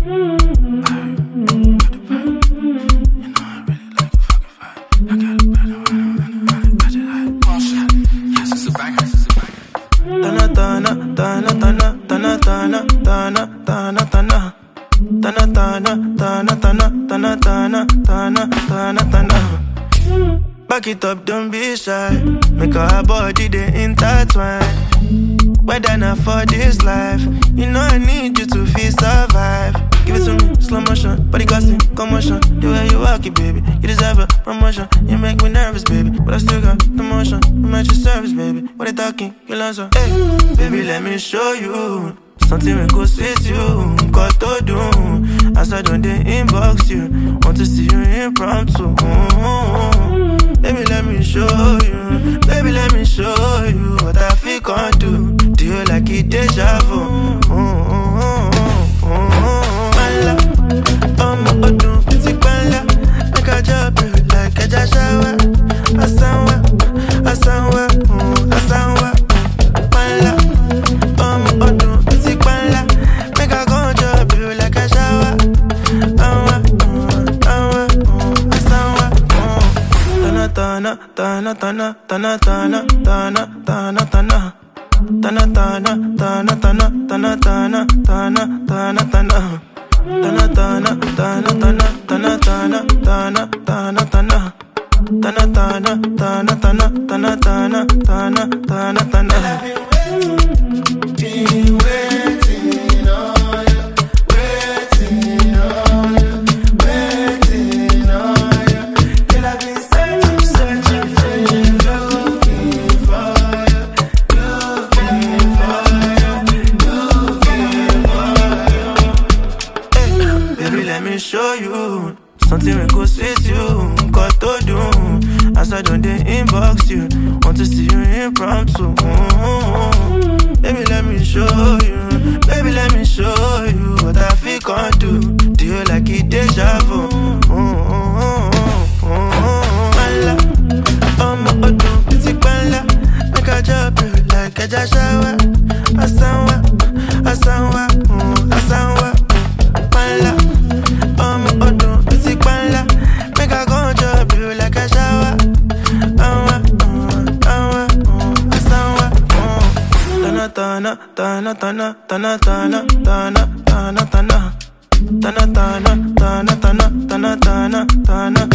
Back it up, don't be shy. Make our body they intertwine. Whether not for this life, you know I need you to feel survive. Give it to me, slow motion, body glassing, commotion. The way you walk it, baby, you deserve a promotion. You make me nervous, baby, but I still got the motion. I'm at your service, baby. What they talking, you answer. Hey, baby, let me show you something will go sweet you. Got to do as I don't inbox you. Want to see you impromptu. Baby, let me show you. Baby, let me show you what I feel can't do. Do you like it deja vu? My love, my bottom, pretty bala. Make a job like a jashawa. Asanwa. My love, my bottom, pretty bala. Make a go job like a shower. Tana show you something will go sweet you. Got to do as I don't inbox you. Want to see you impromptu. Baby, let me show you. Baby, let me show you what I feel can't do. Do you like it deja vu? My love, my bottom, pretty bala. Make a job like a jashawa. Asanwa. My love. My bottom, pretty bala. Make a go job you like a shower. Tana